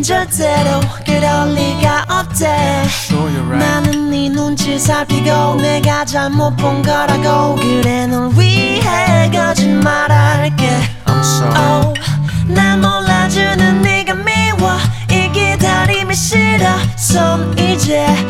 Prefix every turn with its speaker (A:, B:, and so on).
A: 절대로 그럴 리가 없대.
B: Sure you're right.
A: 나는 네 눈치 살피고 내가 잘못 본 거라고. 그래 널 위해 거짓말할게.
B: I'm sorry.
A: 날 몰라주는 네가 미워. 이 기다림이 싫어. 손 이제